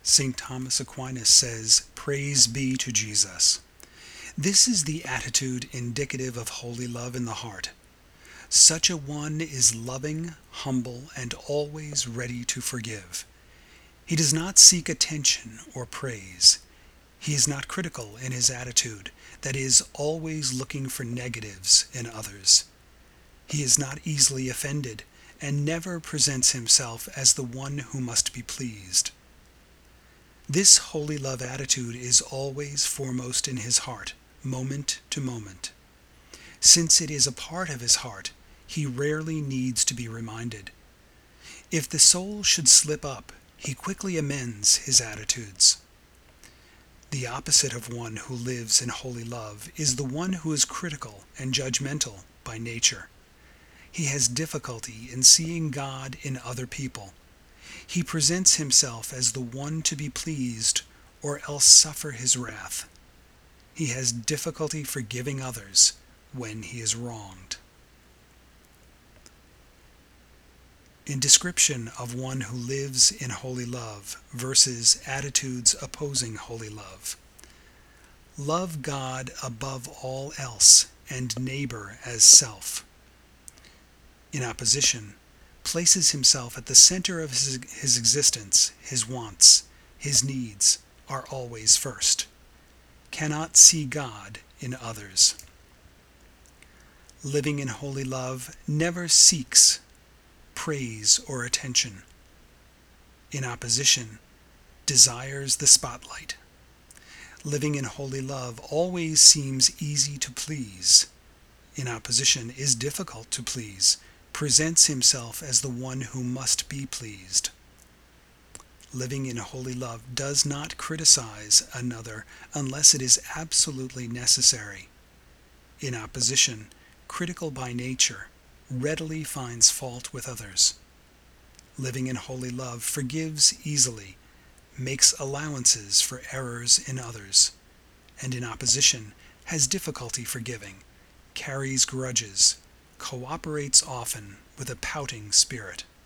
St. Thomas Aquinas says, "Praise be to Jesus." This is the attitude indicative of holy love in the heart. Such a one is loving, humble, and always ready to forgive. He does not seek attention or praise. He is not critical in his attitude, that is, always looking for negatives in others. He is not easily offended, and never presents himself as the one who must be pleased. This holy love attitude is always foremost in his heart, moment to moment. Since it is a part of his heart, he rarely needs to be reminded. If the soul should slip up, he quickly amends his attitudes. The opposite of one who lives in holy love is the one who is critical and judgmental by nature. He has difficulty in seeing God in other people. He presents himself as the one to be pleased or else suffer his wrath. He has difficulty forgiving others when he is wronged. In description of one who lives in holy love versus attitudes opposing holy love. Love God above all else and neighbor as self. In opposition, places himself at the center of his existence. His wants, his needs are always first. Cannot see God in others. Living in holy love never seeks praise or attention. In opposition, desires the spotlight. Living in holy love always seems easy to please. In opposition, is difficult to please, presents himself as the one who must be pleased. Living in holy love does not criticize another unless it is absolutely necessary. In opposition, critical by nature, readily finds fault with others. Living in holy love forgives easily, makes allowances for errors in others, and in opposition has difficulty forgiving, carries grudges, cooperates often with a pouting spirit.